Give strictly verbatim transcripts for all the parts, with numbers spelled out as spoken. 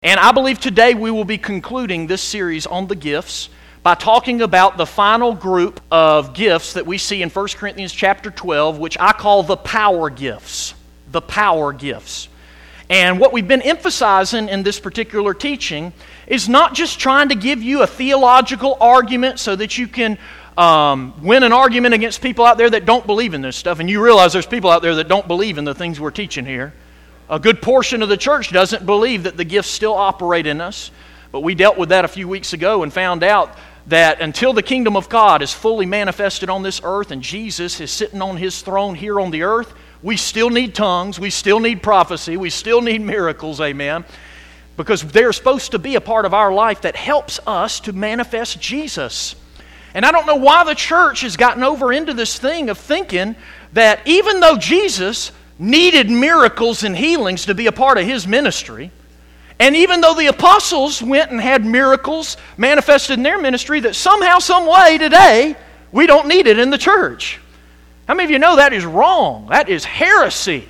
And I believe today we will be concluding this series on the gifts by talking about the final group of gifts that we see in First Corinthians chapter twelve, which I call the power gifts. The power gifts. And what we've been emphasizing in this particular teaching is not just trying to give you a theological argument so that you can um, win an argument against people out there that don't believe in this stuff. And you realize there's people out there that don't believe in the things we're teaching here. A good portion of the church doesn't believe that the gifts still operate in us. But we dealt with that a few weeks ago and found out that until the kingdom of God is fully manifested on this earth and Jesus is sitting on His throne here on the earth, we still need tongues, we still need prophecy, we still need miracles, amen, because they're supposed to be a part of our life that helps us to manifest Jesus. And I don't know why the church has gotten over into this thing of thinking that even though Jesus needed miracles and healings to be a part of His ministry, and even though the apostles went and had miracles manifested in their ministry, that somehow, some way today, we don't need it in the church. How many of you know that is wrong? That is heresy.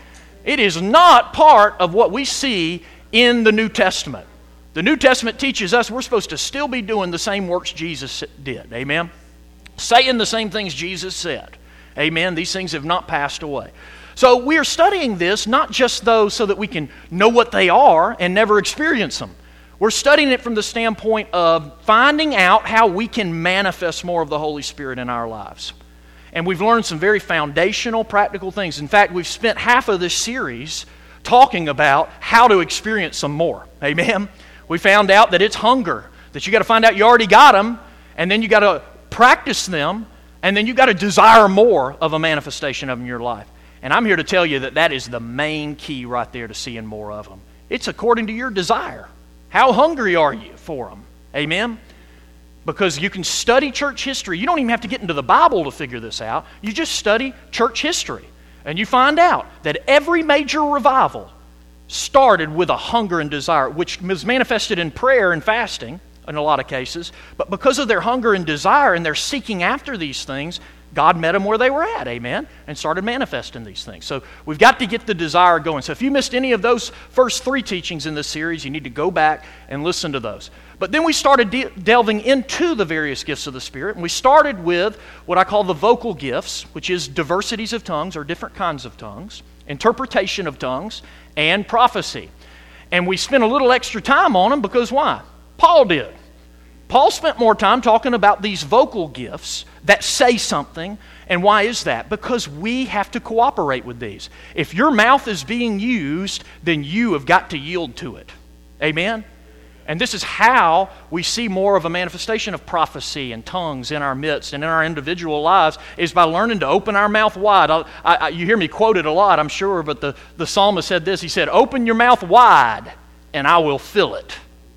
It is not part of what we see in the New Testament. The New Testament teaches us we're supposed to still be doing the same works Jesus did. Amen? Saying the same things Jesus said. Amen? These things have not passed away. So we're studying this not just though so that we can know what they are and never experience them. We're studying it from the standpoint of finding out how we can manifest more of the Holy Spirit in our lives. And we've learned some very foundational, practical things. In fact, we've spent half of this series talking about how to experience some more. Amen? We found out that it's hunger, that you got to find out you already got them, and then you got to practice them, and then you got to desire more of a manifestation of them in your life. And I'm here to tell you that that is the main key right there to seeing more of them. It's according to your desire. How hungry are you for them? Amen? Because you can study church history. You don't even have to get into the Bible to figure this out. You just study church history. And you find out that every major revival started with a hunger and desire, which was manifested in prayer and fasting in a lot of cases. But because of their hunger and desire and their seeking after these things, God met them where they were at, amen, and started manifesting these things. So we've got to get the desire going. So if you missed any of those first three teachings in this series, you need to go back and listen to those. But then we started de- delving into the various gifts of the Spirit, and we started with what I call the vocal gifts, which is diversities of tongues or different kinds of tongues, interpretation of tongues, and prophecy. And we spent a little extra time on them because why? Paul did. Paul spent more time talking about these vocal gifts that say something. And why is that? Because we have to cooperate with these. If your mouth is being used, then you have got to yield to it. Amen? And this is how we see more of a manifestation of prophecy and tongues in our midst and in our individual lives, is by learning to open our mouth wide. I, I, you hear me quoted a lot, I'm sure, but the, the psalmist said this. He said, "Open your mouth wide, and I will fill it."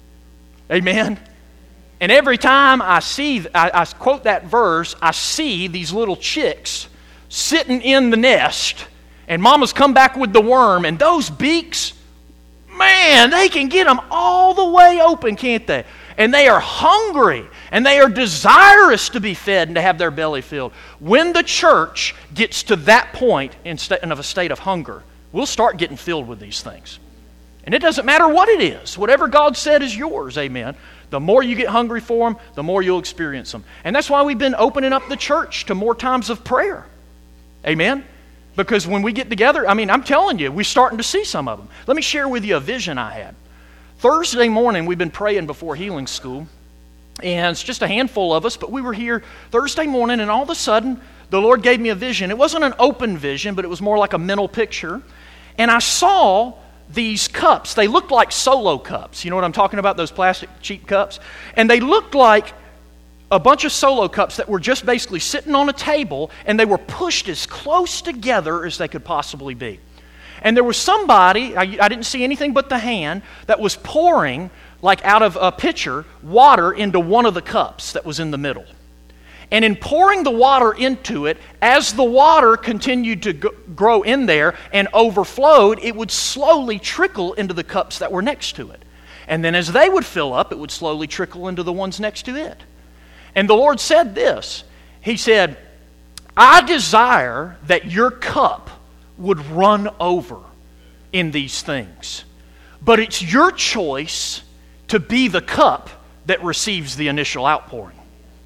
Amen? And every time I see, I, I quote that verse, I see these little chicks sitting in the nest, and mama's come back with the worm, and those beaks, man, they can get them all the way open, can't they? And they are hungry, and they are desirous to be fed and to have their belly filled. When the church gets to that point in of a state of hunger, we'll start getting filled with these things. And it doesn't matter what it is. Whatever God said is yours, amen. The more you get hungry for them, the more you'll experience them. And that's why we've been opening up the church to more times of prayer. Amen? Because when we get together, I mean, I'm telling you, we're starting to see some of them. Let me share with you a vision I had. Thursday morning, we've been praying before healing school. And it's just a handful of us, but we were here Thursday morning, and all of a sudden, the Lord gave me a vision. It wasn't an open vision, but it was more like a mental picture. And I saw these cups. They looked like Solo cups. You know what I'm talking about? Those plastic cheap cups. And they looked like a bunch of Solo cups that were just basically sitting on a table, and they were pushed as close together as they could possibly be. And there was somebody, I, I didn't see anything but the hand, that was pouring, like out of a pitcher, water into one of the cups that was in the middle. And in pouring the water into it, as the water continued to go, grow in there and overflowed, it would slowly trickle into the cups that were next to it. And then as they would fill up, it would slowly trickle into the ones next to it. And the Lord said this. He said, "I desire that your cup would run over in these things. but it's your choice to be the cup that receives the initial outpouring.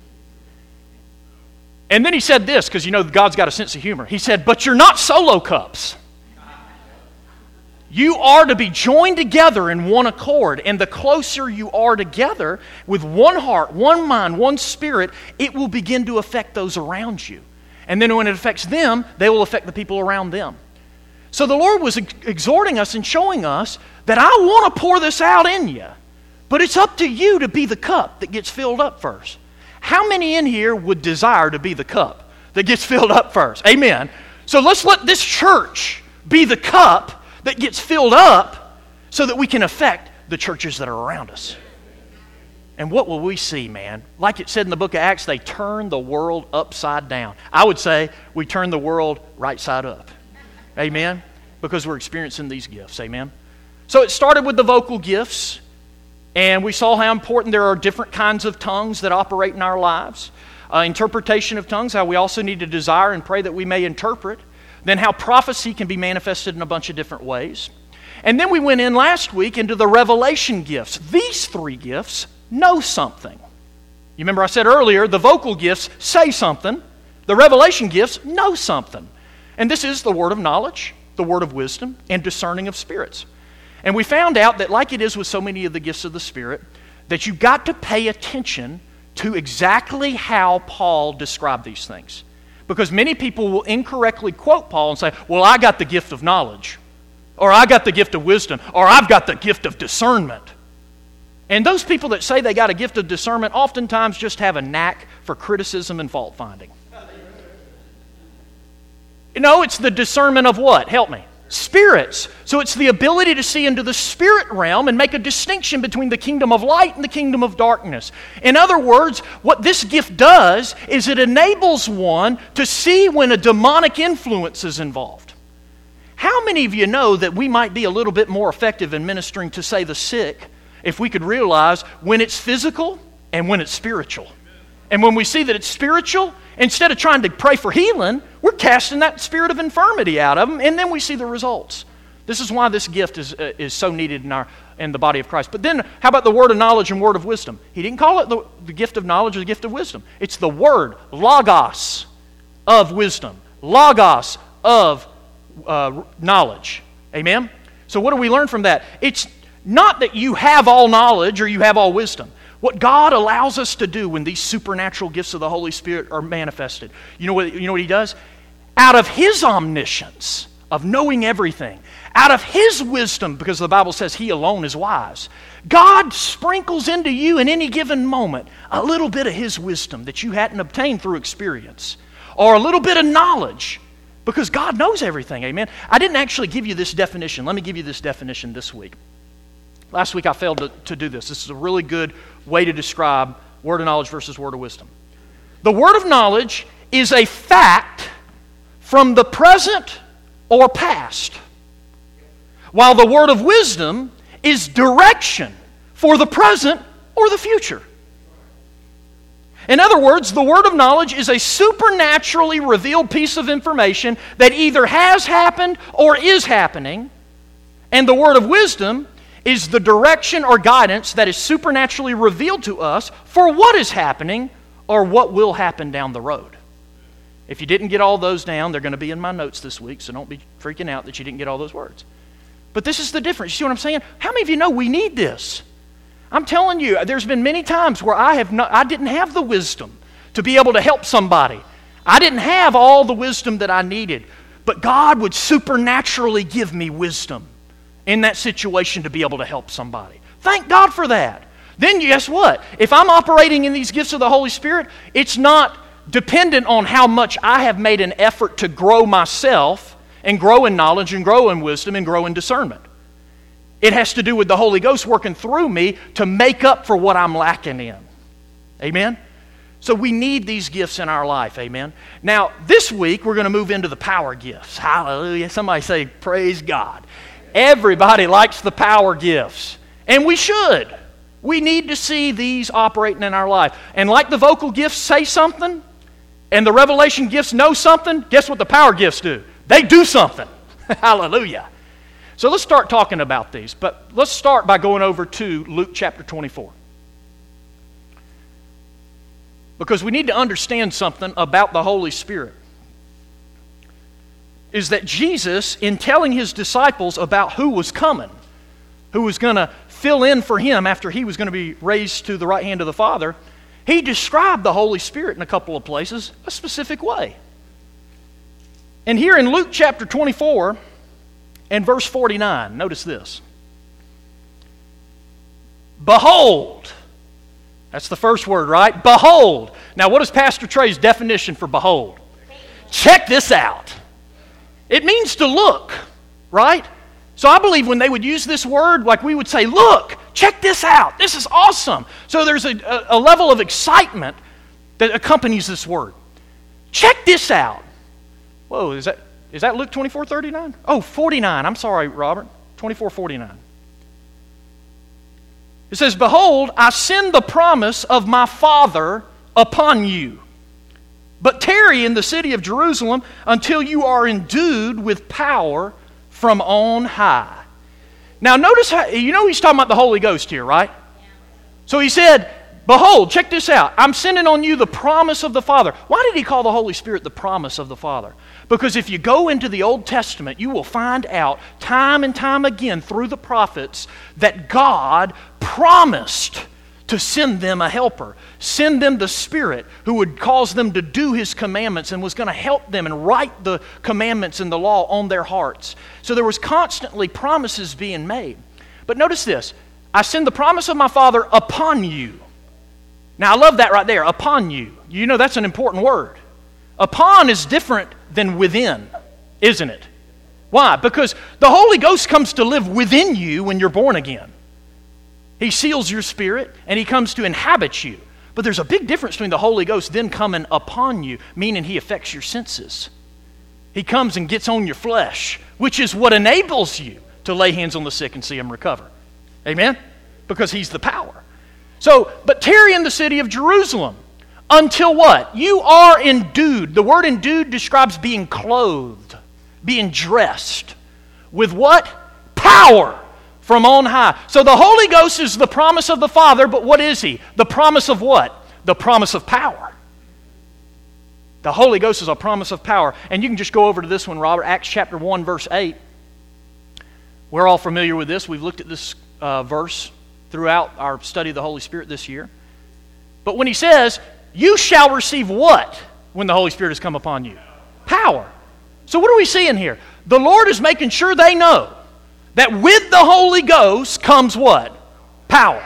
And then he said this, because you know God's got a sense of humor. He said, but you're not solo cups. You are to be joined together in one accord. And the closer you are together with one heart, one mind, one spirit, it will begin to affect those around you. And then when it affects them, they will affect the people around them. So the Lord was ex- exhorting us and showing us that I want to pour this out in you. But it's up to you to be the cup that gets filled up first. How many in here would desire to be the cup that gets filled up first? Amen. So let's let this church be the cup that gets filled up so that we can affect the churches that are around us. And what will we see, man? Like it said in the book of Acts, they turned the world upside down. I would say we turn the world right side up. Amen? Because we're experiencing these gifts. Amen? So it started with the vocal gifts. And we saw how important there are different kinds of tongues that operate in our lives. Uh, interpretation of tongues, how we also need to desire and pray that we may interpret. Then how prophecy can be manifested in a bunch of different ways. And then we went in last week into the revelation gifts. These three gifts know something. You remember I said earlier, the vocal gifts say something. The revelation gifts know something. And this is the word of knowledge, the word of wisdom, and discerning of spirits. And we found out that like it is with so many of the gifts of the Spirit, that you've got to pay attention to exactly how Paul described these things. Because many people will incorrectly quote Paul and say, well, I got the gift of knowledge, or I got the gift of wisdom, or I've got the gift of discernment. And those people that say they got a gift of discernment oftentimes just have a knack for criticism and fault finding. You know, it's the discernment of what? Help me. Spirits. So it's the ability to see into the spirit realm and make a distinction between the kingdom of light and the kingdom of darkness. In other words, what this gift does is it enables one to see when a demonic influence is involved. How many of you know that we might be a little bit more effective in ministering to, say, the sick if we could realize when it's physical and when it's spiritual? And when we see that it's spiritual, instead of trying to pray for healing, we're casting that spirit of infirmity out of them, and then we see the results. This is why this gift is uh, is so needed in our in the body of Christ. But then, how about the word of knowledge and word of wisdom? He didn't call it the, the gift of knowledge or the gift of wisdom. It's the word, logos, of wisdom. Logos of uh, knowledge. Amen? So what do we learn from that? It's not that you have all knowledge or you have all wisdom. What God allows us to do when these supernatural gifts of the Holy Spirit are manifested, you know what, you know what He does? Out of His omniscience, of knowing everything, out of His wisdom, because the Bible says He alone is wise, God sprinkles into you in any given moment a little bit of His wisdom that you hadn't obtained through experience, or a little bit of knowledge, because God knows everything, amen? I didn't actually give you this definition. Let me give you this definition this week. Last week I failed to, to do this. This is a really good way to describe word of knowledge versus word of wisdom. The word of knowledge is a fact from the present or past, while the word of wisdom is direction for the present or the future. In other words, the word of knowledge is a supernaturally revealed piece of information that either has happened or is happening, and the word of wisdom is the direction or guidance that is supernaturally revealed to us for what is happening or what will happen down the road. If you didn't get all those down, they're going to be in my notes this week, so don't be freaking out that you didn't get all those words. But this is the difference. You see what I'm saying? How many of you know we need this? I'm telling you, there's been many times where I have not, I didn't have the wisdom to be able to help somebody. I didn't have all the wisdom that I needed, but God would supernaturally give me wisdom in that situation to be able to help somebody. Thank God for that. Then guess what? If I'm operating in these gifts of the Holy Spirit, it's not dependent on how much I have made an effort to grow myself and grow in knowledge and grow in wisdom and grow in discernment. It has to do with the Holy Ghost working through me to make up for what I'm lacking in. Amen? So we need these gifts in our life. Amen? Now, this week we're going to move into the power gifts. Hallelujah. Somebody say, praise God. Everybody likes the power gifts, and we should. We need to see these operating in our life. And like the vocal gifts say something, and the revelation gifts know something, guess what the power gifts do? They do something. Hallelujah. So let's start talking about these. But let's start by going over to Luke chapter twenty-four. Because we need to understand something about the Holy Spirit. Is that Jesus, in telling his disciples about who was coming, who was going to fill in for him after he was going to be raised to the right hand of the Father, he described the Holy Spirit in a couple of places a specific way. And here in Luke chapter twenty-four and verse forty-nine, notice this. Behold. That's the first word, right? Behold. Now, what is Pastor Trey's definition for behold? Check this out. It means to look, right? So I believe when they would use this word, like we would say, look, check this out. This is awesome. So there's a, a, a level of excitement that accompanies this word. Check this out. Whoa, is that is that Luke twenty-four thirty-nine? Oh, forty-nine. I'm sorry, Robert. twenty-four forty-nine. It says, behold, I send the promise of my Father upon you. But tarry in the city of Jerusalem until you are endued with power from on high. Now notice how, you know he's talking about the Holy Ghost here, right? So he said, behold, check this out. I'm sending on you the promise of the Father. Why did he call the Holy Spirit the promise of the Father? Because if you go into the Old Testament, you will find out time and time again through the prophets that God promised to send them a helper, send them the Spirit who would cause them to do His commandments and was going to help them and write the commandments and the law on their hearts. So there was constantly promises being made. But notice this, I send the promise of my Father upon you. Now I love that right there, upon you. You know that's an important word. Upon is different than within, isn't it? Why? Because the Holy Ghost comes to live within you when you're born again. He seals your spirit and He comes to inhabit you. But there's a big difference between the Holy Ghost then coming upon you, meaning He affects your senses. He comes and gets on your flesh, which is what enables you to lay hands on the sick and see them recover. Amen? Because He's the power. So, but tarry in the city of Jerusalem until what? You are endued. The word endued describes being clothed, being dressed with what? Power from on high. So the Holy Ghost is the promise of the Father, but what is He? The promise of what? The promise of power. The Holy Ghost is a promise of power. And you can just go over to this one, Robert, Acts chapter one, verse eight. We're all familiar with this. We've looked at this uh, verse throughout our study of the Holy Spirit this year. But when he says, you shall receive what when the Holy Spirit has come upon you? Power. So what are we seeing here? The Lord is making sure they know that with the Holy Ghost comes what? Power.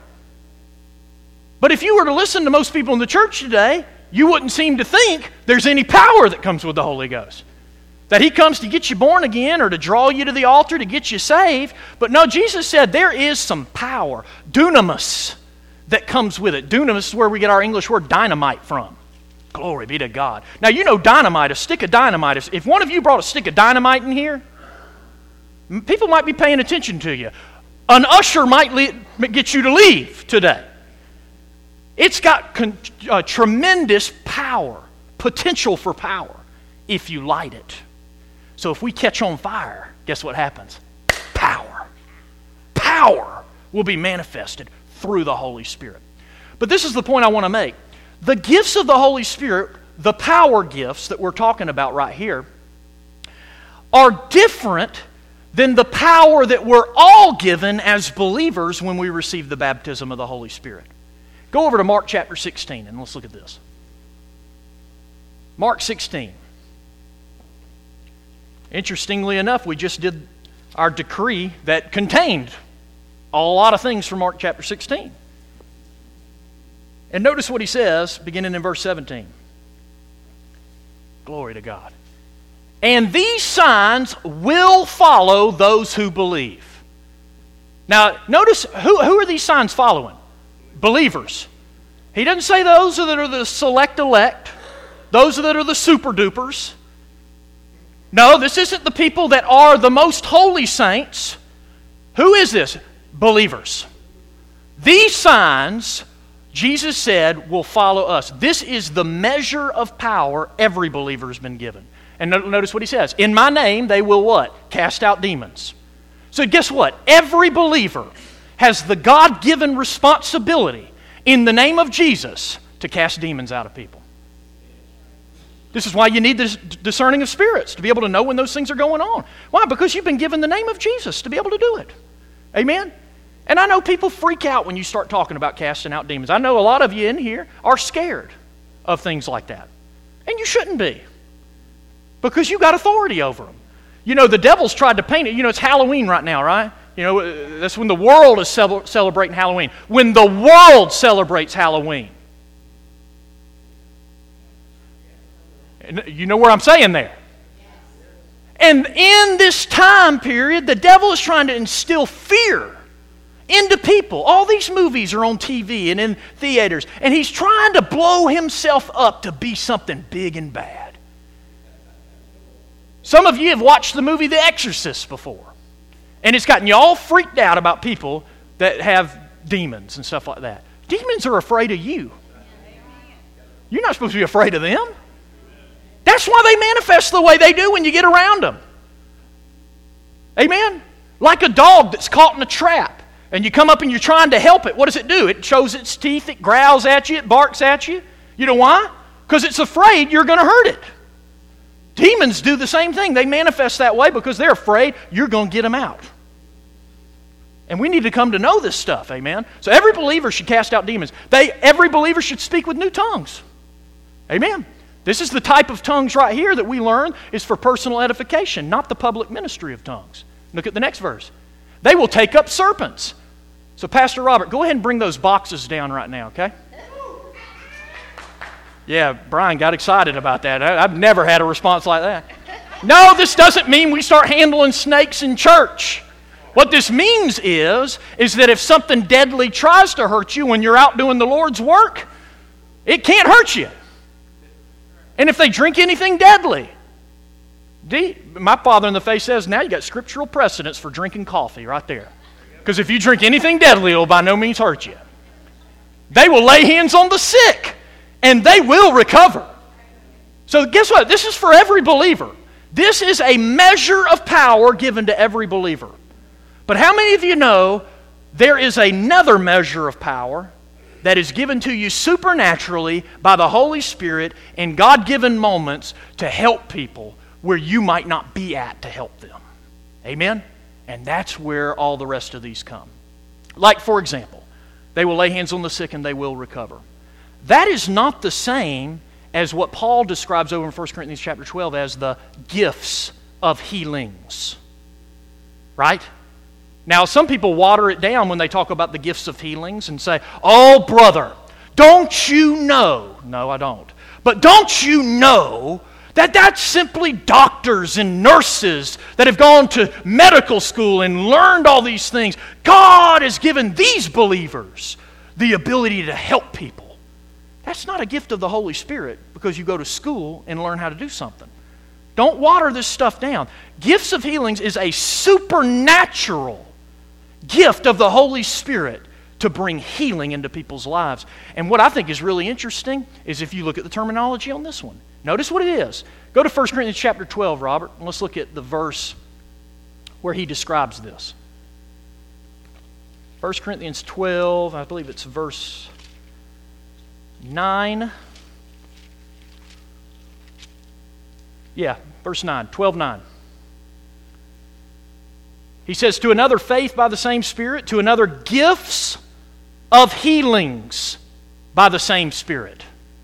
But if you were to listen to most people in the church today, you wouldn't seem to think there's any power that comes with the Holy Ghost. That He comes to get you born again or to draw you to the altar to get you saved. But no, Jesus said there is some power, dunamis, that comes with it. Dunamis is where we get our English word dynamite from. Glory be to God. Now you know dynamite, a stick of dynamite. If one of you brought a stick of dynamite in here, people might be paying attention to you. An usher might le- get you to leave today. It's got con- uh, tremendous power, potential for power, if you light it. So if we catch on fire, guess what happens? Power. Power will be manifested through the Holy Spirit. But this is the point I want to make. The gifts of the Holy Spirit, the power gifts that we're talking about right here, are different than the power that we're all given as believers when we receive the baptism of the Holy Spirit. Go over to Mark chapter sixteen and let's look at this. Mark sixteen. Interestingly enough, we just did our decree that contained a lot of things from Mark chapter sixteen. And notice what he says, beginning in verse seventeen. Glory to God. And these signs will follow those who believe. Now, notice, who, who are these signs following? Believers. He doesn't say those that are the select elect, those that are the super dupers. No, this isn't the people that are the most holy saints. Who is this? Believers. These signs, Jesus said, will follow us. This is the measure of power every believer has been given. And notice what he says. In my name, they will what? Cast out demons. So guess what? Every believer has the God-given responsibility in the name of Jesus to cast demons out of people. This is why you need this discerning of spirits, to be able to know when those things are going on. Why? Because you've been given the name of Jesus to be able to do it. Amen? And I know people freak out when you start talking about casting out demons. I know a lot of you in here are scared of things like that. And you shouldn't be, because you got authority over them. You know, the devil's tried to paint it. You know, it's Halloween right now, right? You know, that's when the world is ce- celebrating Halloween. When the world celebrates Halloween. And you know where I'm saying there. And in this time period, the devil is trying to instill fear into people. All these movies are on T V and in theaters, and he's trying to blow himself up to be something big and bad. Some of you have watched the movie The Exorcist before, and it's gotten you all freaked out about people that have demons and stuff like that. Demons are afraid of you. You're not supposed to be afraid of them. That's why they manifest the way they do when you get around them. Amen? Like a dog that's caught in a trap, and you come up and you're trying to help it. What does it do? It shows its teeth, it growls at you, it barks at you. You know why? Because it's afraid you're going to hurt it. Demons do the same thing. They manifest that way because they're afraid you're going to get them out. And we need to come to know this stuff, amen? So every believer should cast out demons. They, every believer should speak with new tongues. Amen? This is the type of tongues right here that we learn is for personal edification, not the public ministry of tongues. Look at the next verse. They will take up serpents. So Pastor Robert, go ahead and bring those boxes down right now, okay? Yeah, Brian got excited about that. I've never had a response like that. No, this doesn't mean we start handling snakes in church. What this means is, is that if something deadly tries to hurt you when you're out doing the Lord's work, it can't hurt you. And if they drink anything deadly, my father in the faith says, now you got scriptural precedence for drinking coffee right there. Because if you drink anything deadly, it will by no means hurt you. They will lay hands on the sick, and they will recover. So guess what? This is for every believer. This is a measure of power given to every believer. But how many of you know there is another measure of power that is given to you supernaturally by the Holy Spirit in God-given moments to help people where you might not be at to help them? Amen? And that's where all the rest of these come. Like, for example, they will lay hands on the sick and they will recover. That is not the same as what Paul describes over in First Corinthians chapter twelve as the gifts of healings. Right? Now, some people water it down when they talk about the gifts of healings and say, oh, brother, don't you know? No, I don't. But don't you know that that's simply doctors and nurses that have gone to medical school and learned all these things? God has given these believers the ability to help people. That's not a gift of the Holy Spirit because you go to school and learn how to do something. Don't water this stuff down. Gifts of healings is a supernatural gift of the Holy Spirit to bring healing into people's lives. And what I think is really interesting is if you look at the terminology on this one. Notice what it is. Go to First Corinthians chapter twelve, Robert, and let's look at the verse where he describes this. First Corinthians twelve, I believe it's verse nine. Yeah, verse nine, twelve nine. He says, to another faith by the same Spirit, to another gifts of healings by the same Spirit.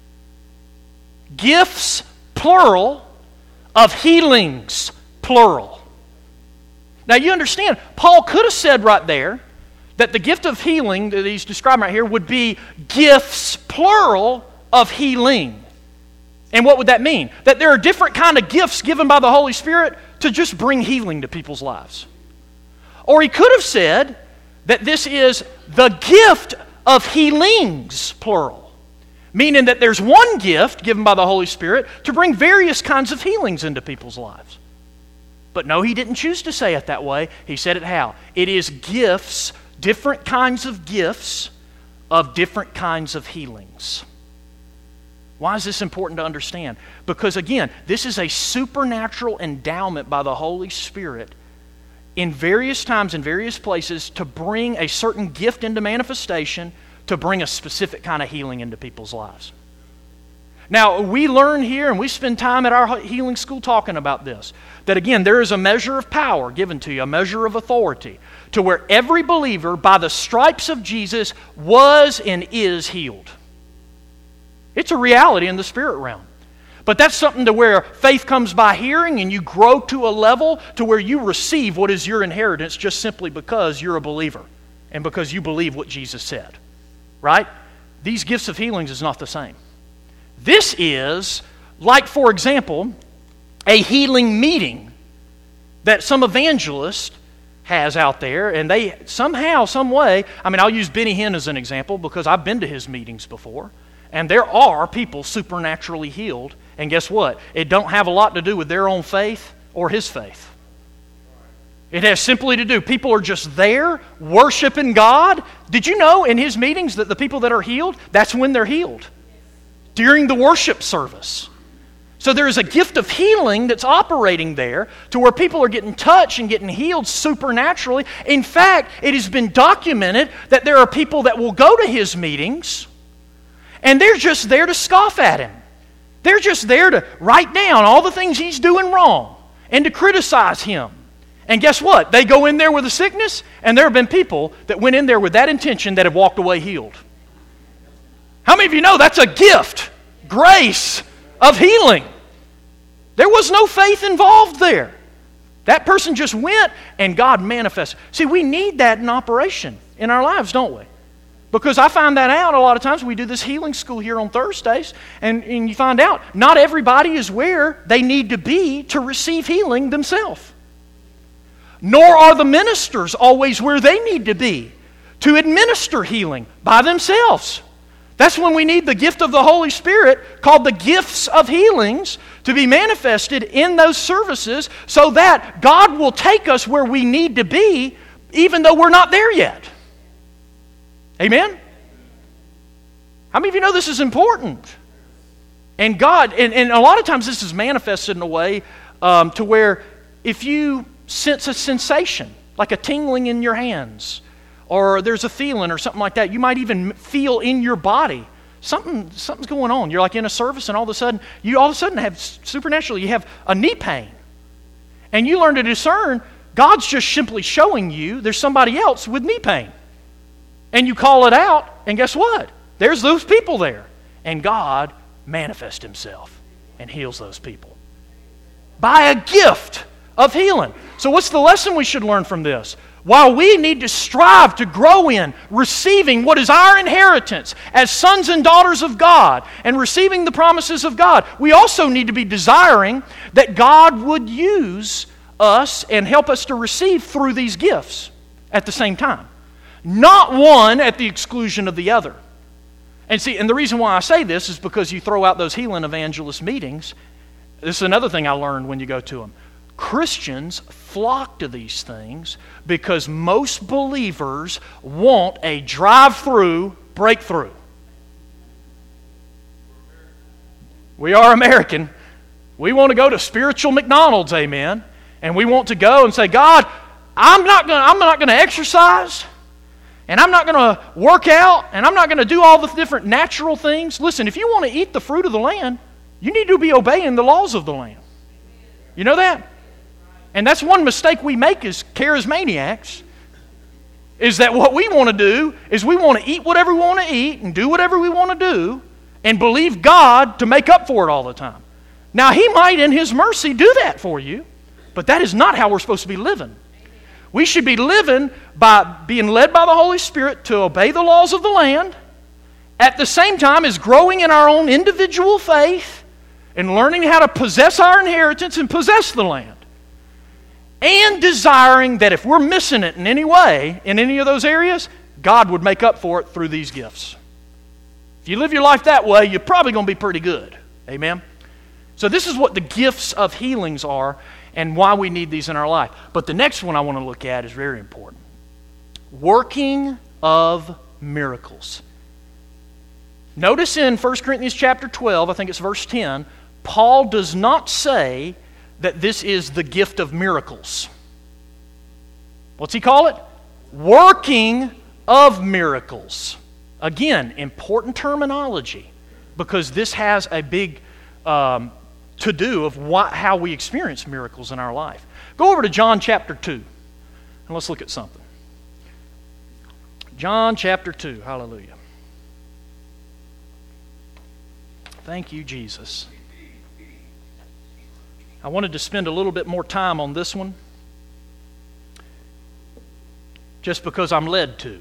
Gifts, plural, of healings, plural. Now you understand, Paul could have said right there that the gift of healing that he's describing right here would be gifts, plural, of healing. And what would that mean? That there are different kind of gifts given by the Holy Spirit to just bring healing to people's lives. Or he could have said that this is the gift of healings, plural. Meaning that there's one gift given by the Holy Spirit to bring various kinds of healings into people's lives. But no, he didn't choose to say it that way. He said it how? It is gifts, different kinds of gifts of different kinds of healings. Why is this important to understand? Because again, this is a supernatural endowment by the Holy Spirit in various times, in various places, to bring a certain gift into manifestation, to bring a specific kind of healing into people's lives. Now, we learn here, and we spend time at our healing school talking about this, that again, there is a measure of power given to you, a measure of authority, to where every believer, by the stripes of Jesus, was and is healed. It's a reality in the spirit realm. But that's something to where faith comes by hearing, and you grow to a level to where you receive what is your inheritance just simply because you're a believer and because you believe what Jesus said. Right? These gifts of healings is not the same. This is, like, for example, a healing meeting that some evangelist has out there, and they somehow, some way, I mean, I'll use Benny Hinn as an example because I've been to his meetings before, and there are people supernaturally healed, and guess what? It don't have a lot to do with their own faith or his faith. It has simply to do, people are just there worshiping God. Did you know in his meetings that the people that are healed, that's when they're healed? During the worship service. So there is a gift of healing that's operating there to where people are getting touched and getting healed supernaturally. In fact, it has been documented that there are people that will go to his meetings and they're just there to scoff at him. They're just there to write down all the things he's doing wrong and to criticize him. And guess what? They go in there with a sickness, and there have been people that went in there with that intention that have walked away healed. How many of you know that's a gift, grace of healing? There was no faith involved there. That person just went and God manifested. See, we need that in operation in our lives, don't we? Because I find that out a lot of times. We do this healing school here on Thursdays, and, and you find out not everybody is where they need to be to receive healing themselves. Nor are the ministers always where they need to be to administer healing by themselves. That's when we need the gift of the Holy Spirit, called the gifts of healings, to be manifested in those services so that God will take us where we need to be, even though we're not there yet. Amen? How many of you know this is important? And God, and, and a lot of times this is manifested in a way um, to where if you sense a sensation, like a tingling in your hands, or there's a feeling or something like that, you might even feel in your body something something's going on. You're like in a service, and all of a sudden, you all of a sudden have supernaturally, you have a knee pain. And you learn to discern, God's just simply showing you there's somebody else with knee pain. And you call it out, and guess what? There's those people there. And God manifests himself and heals those people by a gift of healing. So what's the lesson we should learn from this? While we need to strive to grow in receiving what is our inheritance as sons and daughters of God and receiving the promises of God, we also need to be desiring that God would use us and help us to receive through these gifts at the same time. Not one at the exclusion of the other. And see, and the reason why I say this is because you throw out those healing evangelist meetings. This is another thing I learned when you go to them. Christians flock to these things because most believers want a drive-through breakthrough. We are American. We want to go to spiritual McDonald's, amen. And we want to go and say, God, I'm not going I'm not going to exercise, and I'm not going to work out, and I'm not going to do all the different natural things. Listen, if you want to eat the fruit of the land, you need to be obeying the laws of the land. You know that? And that's one mistake we make as charismaniacs, is that what we want to do is we want to eat whatever we want to eat and do whatever we want to do and believe God to make up for it all the time. Now, He might in His mercy do that for you, but that is not how we're supposed to be living. We should be living by being led by the Holy Spirit to obey the laws of the land, at the same time as growing in our own individual faith and learning how to possess our inheritance and possess the land. And desiring that if we're missing it in any way, in any of those areas, God would make up for it through these gifts. If you live your life that way, you're probably going to be pretty good. Amen? So this is what the gifts of healings are and why we need these in our life. But the next one I want to look at is very important. Working of miracles. Notice in First Corinthians chapter twelve, I think it's verse ten, Paul does not say that this is the gift of miracles. What's he call it? Working of miracles. Again, important terminology, because this has a big um, to-do of what, how we experience miracles in our life. Go over to John chapter two, and let's look at something. John chapter two, hallelujah. Thank you, Jesus. I wanted to spend a little bit more time on this one, just because I'm led to.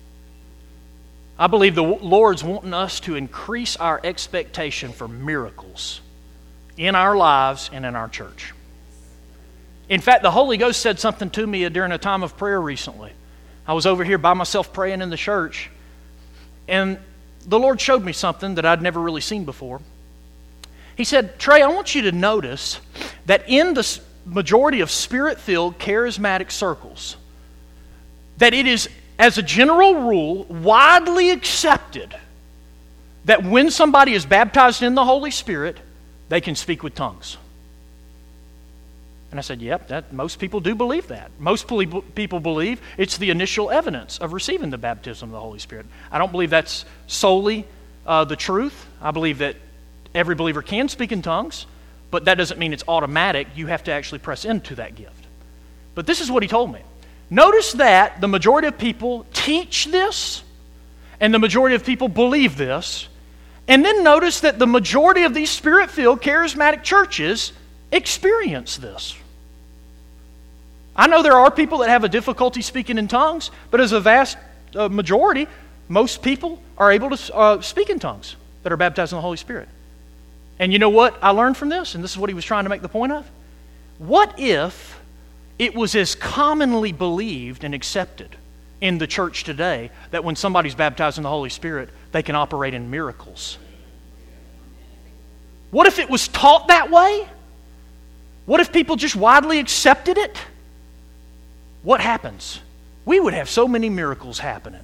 I believe the Lord's wanting us to increase our expectation for miracles in our lives and in our church. In fact, the Holy Ghost said something to me during a time of prayer recently. I was over here by myself praying in the church, and the Lord showed me something that I'd never really seen before. He said, Trey, I want you to notice that in the majority of Spirit-filled charismatic circles, that it is, as a general rule, widely accepted that when somebody is baptized in the Holy Spirit, they can speak with tongues. And I said, yep, that, most people do believe that. Most people believe it's the initial evidence of receiving the baptism of the Holy Spirit. I don't believe that's solely uh, the truth. I believe that every believer can speak in tongues, but that doesn't mean it's automatic. You have to actually press into that gift. But this is what he told me. Notice that the majority of people teach this, and the majority of people believe this, and then notice that the majority of these Spirit-filled charismatic churches experience this. I know there are people that have a difficulty speaking in tongues, but as a vast uh, majority, most people are able to uh, speak in tongues that are baptized in the Holy Spirit. And you know what I learned from this? And this is what he was trying to make the point of. What if it was as commonly believed and accepted in the church today that when somebody's baptized in the Holy Spirit, they can operate in miracles? What if it was taught that way? What if people just widely accepted it? What happens? We would have so many miracles happening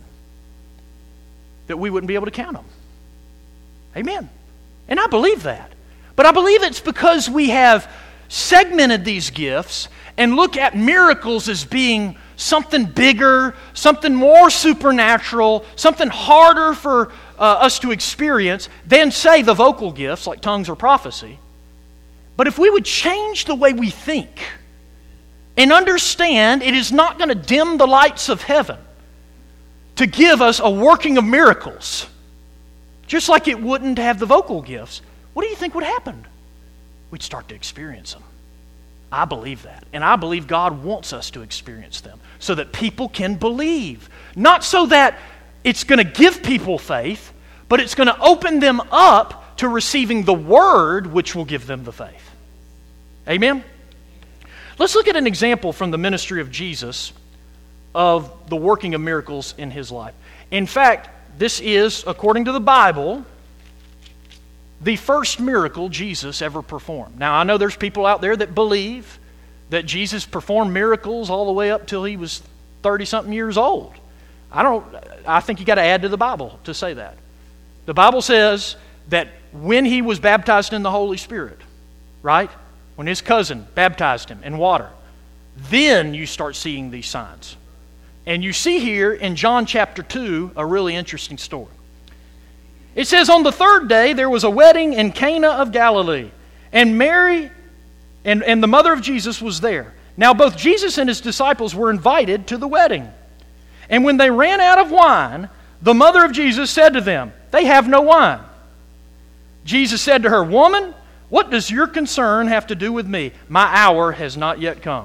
that we wouldn't be able to count them. Amen. And I believe that. But I believe it's because we have segmented these gifts and look at miracles as being something bigger, something more supernatural, something harder for uh, us to experience than, say, the vocal gifts like tongues or prophecy. But if we would change the way we think and understand it is not going to dim the lights of heaven to give us a working of miracles, just like it wouldn't have the vocal gifts, what do you think would happen? We'd start to experience them. I believe that. And I believe God wants us to experience them so that people can believe. Not so that it's going to give people faith, but it's going to open them up to receiving the Word which will give them the faith. Amen? Let's look at an example from the ministry of Jesus of the working of miracles in His life. In fact, this is, according to the Bible, the first miracle Jesus ever performed. Now, I know there's people out there that believe that Jesus performed miracles all the way up till He was thirty-something years old. I don't. I think you got to add to the Bible to say that. The Bible says that when He was baptized in the Holy Spirit, right? When His cousin baptized Him in water, then you start seeing these signs. And you see here in John chapter two a really interesting story. It says, on the third day there was a wedding in Cana of Galilee, and Mary and, and the mother of Jesus was there. Now both Jesus and His disciples were invited to the wedding. And when they ran out of wine, the mother of Jesus said to them, they have no wine. Jesus said to her, woman, what does your concern have to do with me? My hour has not yet come.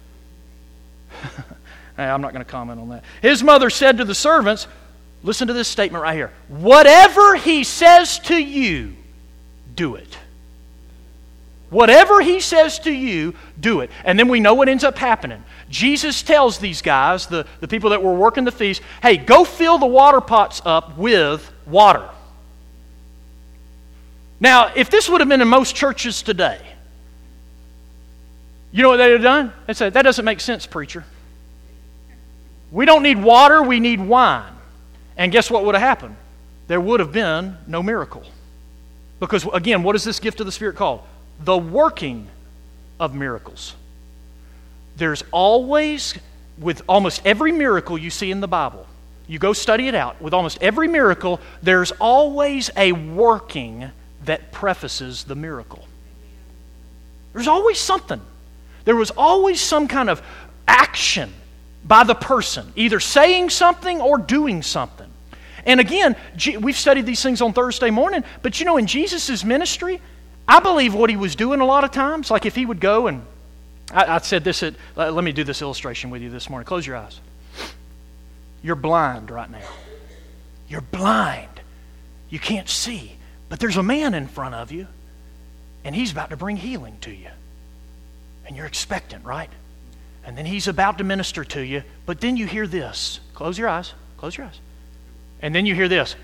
I'm not going to comment on that. His mother said to the servants, listen to this statement right here. Whatever He says to you, do it. Whatever He says to you, do it. And then we know what ends up happening. Jesus tells these guys, the, the people that were working the feast, hey, go fill the water pots up with water. Now, if this would have been in most churches today, you know what they would have done? They'd say, that doesn't make sense, preacher. We don't need water, we need wine. And guess what would have happened? There would have been no miracle. Because, again, what is this gift of the Spirit called? The working of miracles. There's always with almost every miracle you see in the Bible, you go study it out, with almost every miracle, there's always a working that prefaces the miracle. There's always something. There was always some kind of action by the person, either saying something or doing something. And again, we've studied these things on Thursday morning, but you know, in Jesus' ministry, I believe what he was doing a lot of times, like if he would go and, I, I said this, at, uh, let me do this illustration with you this morning. Close your eyes. You're blind right now. You're blind. You can't see. But there's a man in front of you, and he's about to bring healing to you. And you're expectant, right? And then he's about to minister to you, but then you hear this. Close your eyes. Close your eyes. And then you hear this.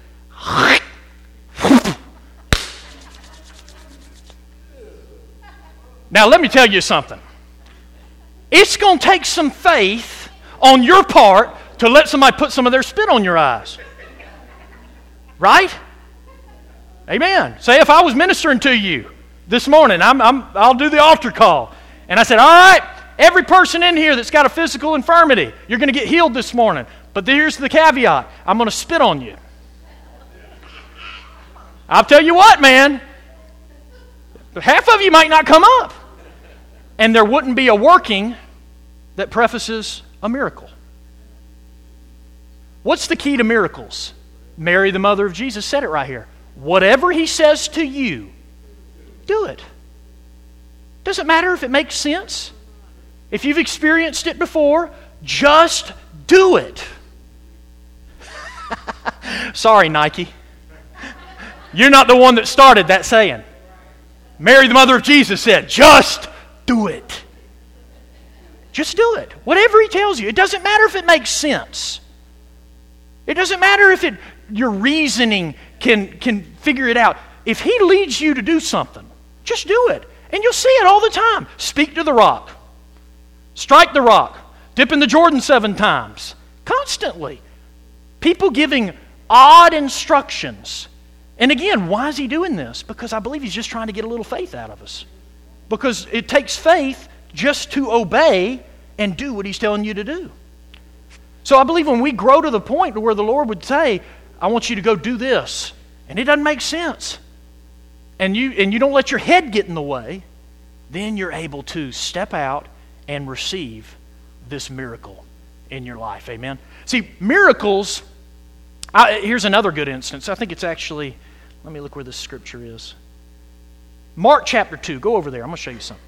Now, let me tell you something. It's going to take some faith on your part to let somebody put some of their spit on your eyes. Right? Amen. Say if I was ministering to you this morning, I'm, I'm, I'll do the altar call. And I said, all right, every person in here that's got a physical infirmity, you're going to get healed this morning. But here's the caveat. I'm going to spit on you. I'll tell you what, man. Half of you might not come up. And there wouldn't be a working that prefaces a miracle. What's the key to miracles? Mary, the mother of Jesus, said it right here. Whatever he says to you, do it. Doesn't matter if it makes sense. If you've experienced it before, just do it. Sorry, Nike. You're not the one that started that saying. Mary, the mother of Jesus, said, just do it. Just do it. Whatever he tells you. It doesn't matter if it makes sense. It doesn't matter if it your reasoning can, can figure it out. If he leads you to do something, just do it. And you'll see it all the time. Speak to the rock. Strike the rock. Dip in the Jordan seven times. Constantly. People giving odd instructions. And again, why is he doing this? Because I believe he's just trying to get a little faith out of us. Because it takes faith just to obey and do what he's telling you to do. So I believe when we grow to the point where the Lord would say, I want you to go do this, and it doesn't make sense, and you and you don't let your head get in the way, then you're able to step out and receive this miracle in your life. Amen? See, miracles, I, here's another good instance. I think it's actually, let me look where this scripture is. Mark chapter two. Go over there. I'm going to show you something.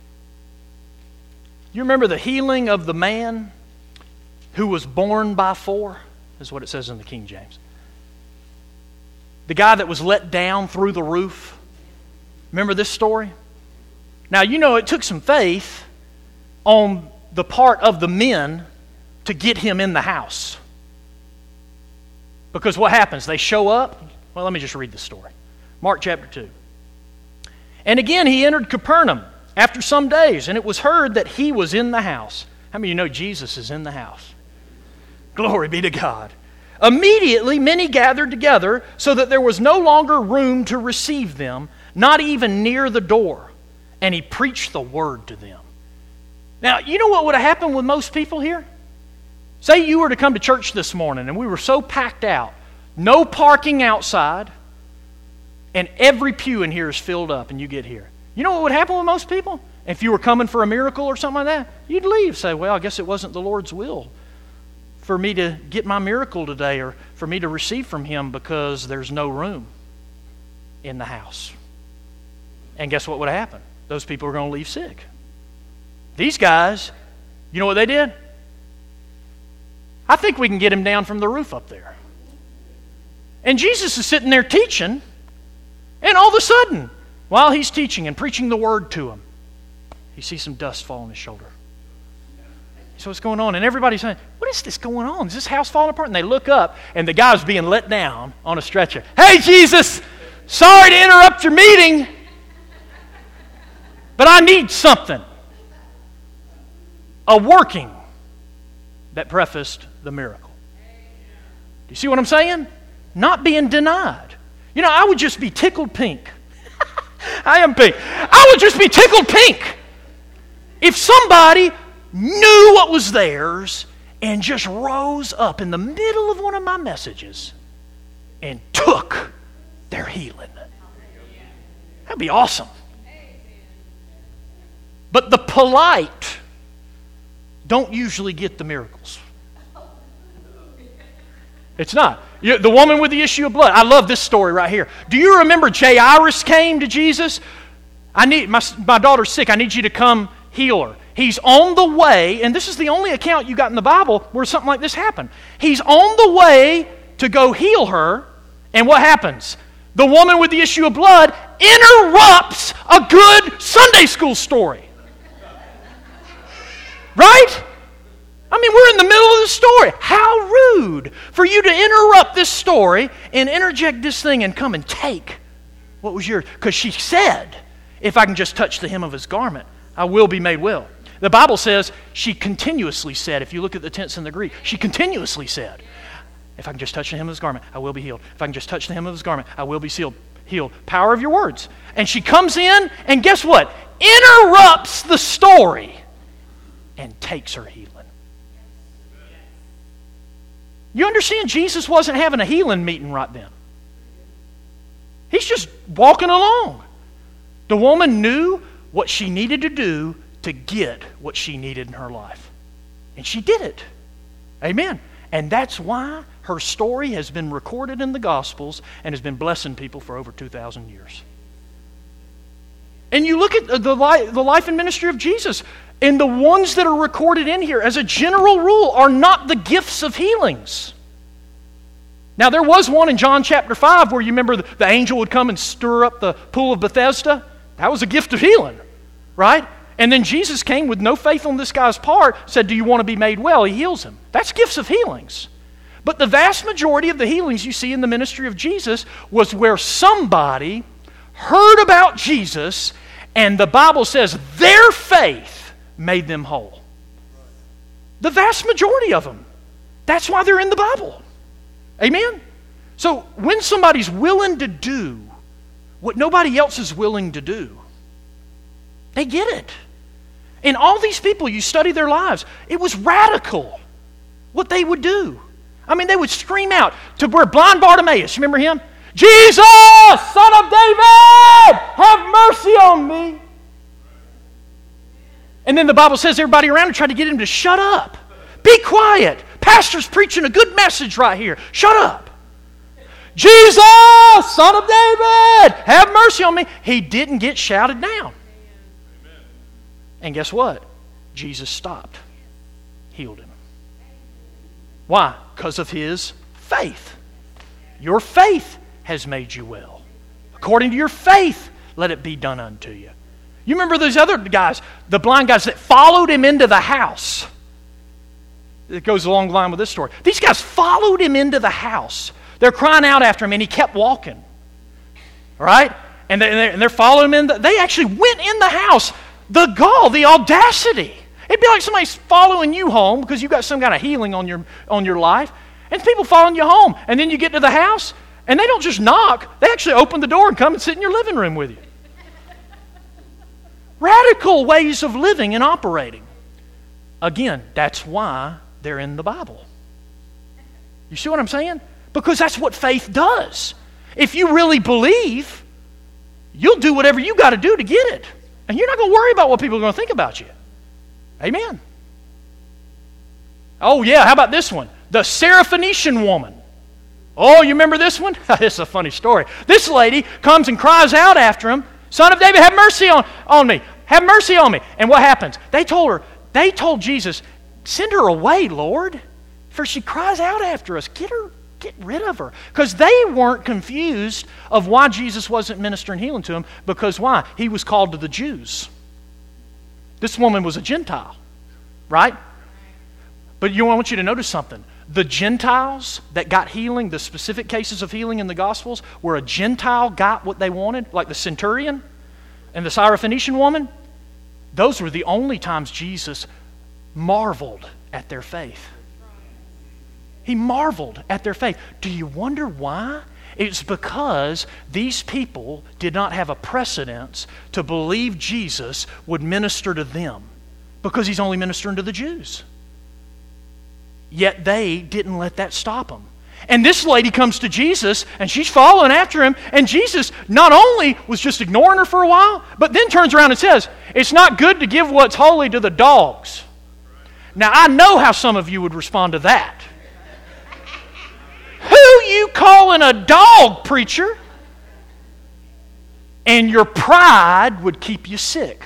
You remember the healing of the man who was born by four? Is what it says in the King James. The guy that was let down through the roof. Remember this story? Now, you know it took some faith on the part of the men to get him in the house. Because what happens? They show up. Well, let me just read the story. Mark chapter two. And again he entered Capernaum after some days, and it was heard that he was in the house. How many of you know Jesus is in the house? Glory be to God. Immediately many gathered together, so that there was no longer room to receive them, not even near the door. And he preached the word to them. Now, you know what would have happened with most people here? Say you were to come to church this morning, and we were so packed out, no parking outside, and every pew in here is filled up, and you get here. You know what would happen with most people? If you were coming for a miracle or something like that, you'd leave. Say, well, I guess it wasn't the Lord's will for me to get my miracle today, or for me to receive from him, because there's no room in the house. And guess what would happen? Those people are going to leave sick. These guys, you know what they did? I think we can get him down from the roof up there. And Jesus is sitting there teaching, and all of a sudden, while he's teaching and preaching the word to him, he sees some dust fall on his shoulder. So what's going on? And everybody's saying, what is this going on? Is this house falling apart? And they look up, and the guy's being let down on a stretcher. Hey, Jesus, sorry to interrupt your meeting, but I need something. A working that prefaced the miracle. Do you see what I'm saying? Not being denied. You know, I would just be tickled pink. I am pink. I would just be tickled pink if somebody knew what was theirs, and just rose up in the middle of one of my messages and took their healing. That'd be awesome. But the polite don't usually get the miracles. It's not. You, the woman with the issue of blood. I love this story right here. Do you remember Jairus came to Jesus? I need my, my daughter's sick. I need you to come heal her. He's on the way, and this is the only account you got in the Bible where something like this happened. He's on the way to go heal her, and what happens? The woman with the issue of blood interrupts a good Sunday school story. Right? I mean, we're in the middle of the story. How rude for you to interrupt this story and interject this thing and come and take what was yours. Because she said, if I can just touch the hem of his garment, I will be made well. The Bible says she continuously said, if you look at the tense in the Greek, she continuously said, if I can just touch the hem of his garment, I will be healed. If I can just touch the hem of his garment, I will be sealed, healed. Power of your words. And she comes in, and guess what? Interrupts the story and takes her healing. You understand, Jesus wasn't having a healing meeting right then. He's just walking along. The woman knew what she needed to do to get what she needed in her life. And she did it. Amen. And that's why her story has been recorded in the Gospels and has been blessing people for over two thousand years. And you look at the life, the life and ministry of Jesus, and the ones that are recorded in here, as a general rule, are not the gifts of healings. Now, there was one in John chapter five where you remember the, the angel would come and stir up the pool of Bethesda. That was a gift of healing, right? And then Jesus came with no faith on this guy's part, said, do you want to be made well? He heals him. That's gifts of healings. But the vast majority of the healings you see in the ministry of Jesus was where somebody heard about Jesus, and the Bible says their faith made them whole. The vast majority of them. That's why they're in the Bible. Amen? So when somebody's willing to do what nobody else is willing to do, they get it. And all these people, you study their lives, it was radical what they would do. I mean, they would scream out to where blind Bartimaeus, you remember him? Jesus, Son of David, have mercy on me. And then the Bible says everybody around him tried to get him to shut up. Be quiet. Pastor's preaching a good message right here. Shut up. Jesus, Son of David, have mercy on me. He didn't get shouted down. And guess what? Jesus stopped. Healed him. Why? Because of his faith. Your faith has made you well. According to your faith, let it be done unto you. You remember those other guys, the blind guys that followed him into the house. It goes along the line with this story. These guys followed him into the house. They're crying out after him, and he kept walking. All right? And, they, and they're following him in. The, they actually went in the house. The gall, the audacity. It'd be like somebody's following you home because you've got some kind of healing on your, on your life. And people following you home. And then you get to the house, and they don't just knock. They actually open the door and come and sit in your living room with you. Radical ways of living and operating. Again, that's why they're in the Bible. You see what I'm saying? Because that's what faith does. If you really believe, you'll do whatever you got to do to get it. And you're not going to worry about what people are going to think about you. Amen. Oh yeah, how about this one? The Syrophoenician woman. Oh, you remember this one? This is a funny story. This lady comes and cries out after him, Son of David, have mercy on, on me. Have mercy on me. And what happens? They told her, they told Jesus, send her away, Lord, for she cries out after us. Get her, get rid of her. Because they weren't confused of why Jesus wasn't ministering healing to them. Because why? He was called to the Jews. This woman was a Gentile, right? But you, I want you to notice something. The Gentiles that got healing, the specific cases of healing in the Gospels, where a Gentile got what they wanted, like the centurion and the Syrophoenician woman, those were the only times Jesus marveled at their faith. He marveled at their faith. Do you wonder why? It's because these people did not have a precedence to believe Jesus would minister to them. because he's only ministering to the Jews. Yet they didn't let that stop him. And this lady comes to Jesus, and she's following after him, and Jesus not only was just ignoring her for a while, but then turns around and says, it's not good to give what's holy to the dogs. Now, I know how some of you would respond to that. Who you calling a dog, preacher? And your pride would keep you sick.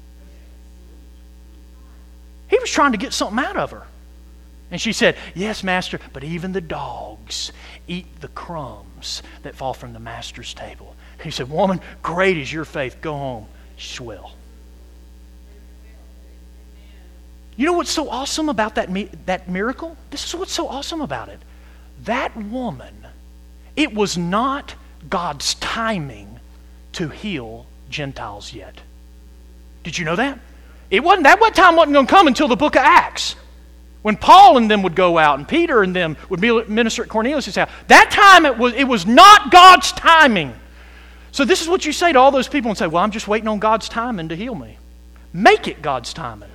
He was trying to get something out of her. And she said, yes, Master, but even the dogs eat the crumbs that fall from the Master's table. He said, woman, great is your faith. Go home. She's well. You know what's so awesome about that, that miracle? This is what's so awesome about it. That woman, it was not God's timing to heal Gentiles yet. Did you know that? It wasn't, that time wasn't going to come until the book of Acts. When Paul and them would go out, and Peter and them would minister at Cornelius' house. That time, it was, it was not God's timing. So this is what you say to all those people and say, well, I'm just waiting on God's timing to heal me. Make it God's timing.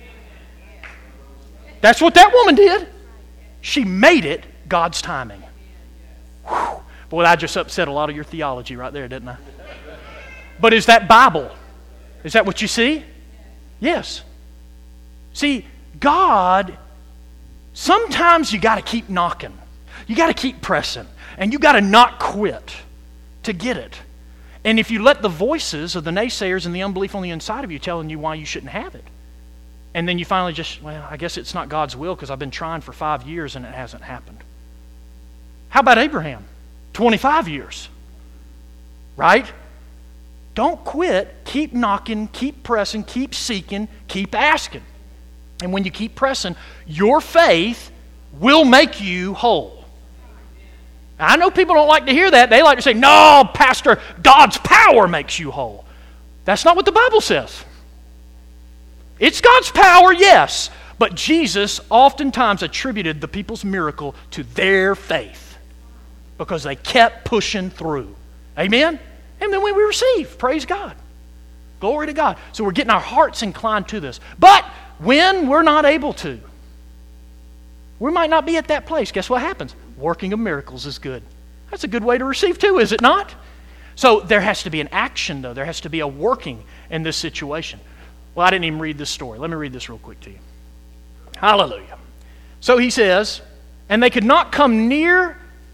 That's what that woman did. She made it God's timing. Whew. Boy, I just upset a lot of your theology right there, didn't I? But is that Bible? Is that what you see? Yes. See, God, sometimes you got to keep knocking. You got to keep pressing. And you got to not quit to get it. And if you let the voices of the naysayers and the unbelief on the inside of you telling you why you shouldn't have it, and then you finally just, well, I guess it's not God's will because I've been trying for five years and it hasn't happened. How about Abraham? twenty-five years. Right? Don't quit. Keep knocking, keep pressing, keep seeking, keep asking. And when you keep pressing, your faith will make you whole. I know people don't like to hear that. They like to say, no, Pastor, God's power makes you whole. That's not what the Bible says. It's God's power, yes, but Jesus oftentimes attributed the people's miracle to their faith because they kept pushing through. Amen? And then when we receive, praise God. Glory to God. So we're getting our hearts inclined to this. But when we're not able to, we might not be at that place. Guess what happens? Working of miracles is good. That's a good way to receive too, is it not? So there has to be an action, though. There has to be a working in this situation. Well, I didn't even read this story. Let me read this real quick to you. Hallelujah. So he says, and they could not come near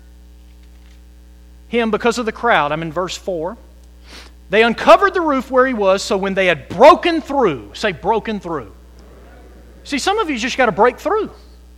him because of the crowd. I'm in verse four. They uncovered the roof where he was, so when they had broken through, say broken through. See, some of you just got to break through.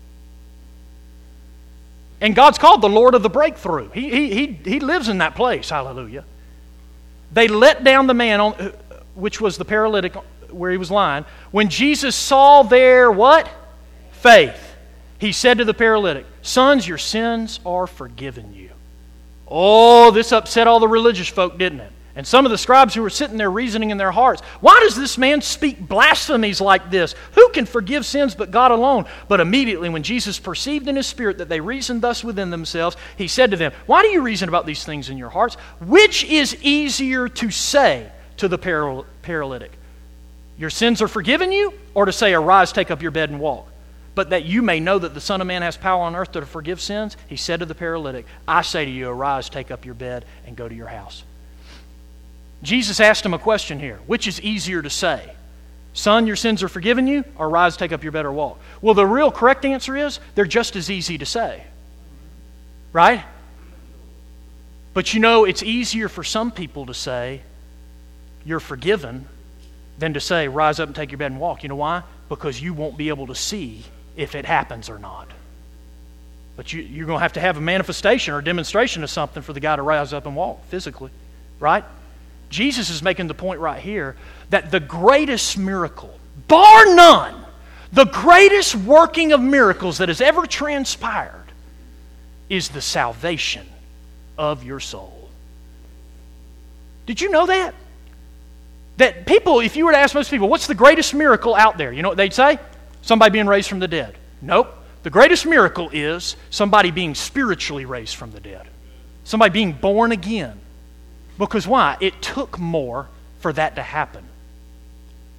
And God's called the Lord of the breakthrough. He, he, he, he lives in that place. Hallelujah. They let down the man, on, which was the paralytic where he was lying. When Jesus saw their what? Faith. He said to the paralytic, sons, your sins are forgiven you. Oh, this upset all the religious folk, didn't it? And some of the scribes who were sitting there reasoning in their hearts, why does this man speak blasphemies like this? Who can forgive sins but God alone? But immediately when Jesus perceived in his spirit that they reasoned thus within themselves, he said to them, why do you reason about these things in your hearts? Which is easier to say to the paral- paralytic, your sins are forgiven you, or to say, arise, take up your bed and walk? But that you may know that the Son of Man has power on earth to forgive sins, he said to the paralytic, I say to you, arise, take up your bed, and go to your house. Jesus asked him a question here. Which is easier to say? Son, your sins are forgiven you, or rise, take up your bed, or walk? Well, the real correct answer is, they're just as easy to say. Right? But you know, it's easier for some people to say, you're forgiven, than to say, rise up and take your bed and walk. You know why? Because you won't be able to see if it happens or not. But you, you're going to have to have a manifestation or a demonstration of something for the guy to rise up and walk physically. Right? Jesus is making the point right here that the greatest miracle, bar none, the greatest working of miracles that has ever transpired is the salvation of your soul. Did you know that? That people, if you were to ask most people, what's the greatest miracle out there? You know what they'd say? Somebody being raised from the dead. Nope. The greatest miracle is somebody being spiritually raised from the dead. Somebody being born again. Because why? It took more for that to happen.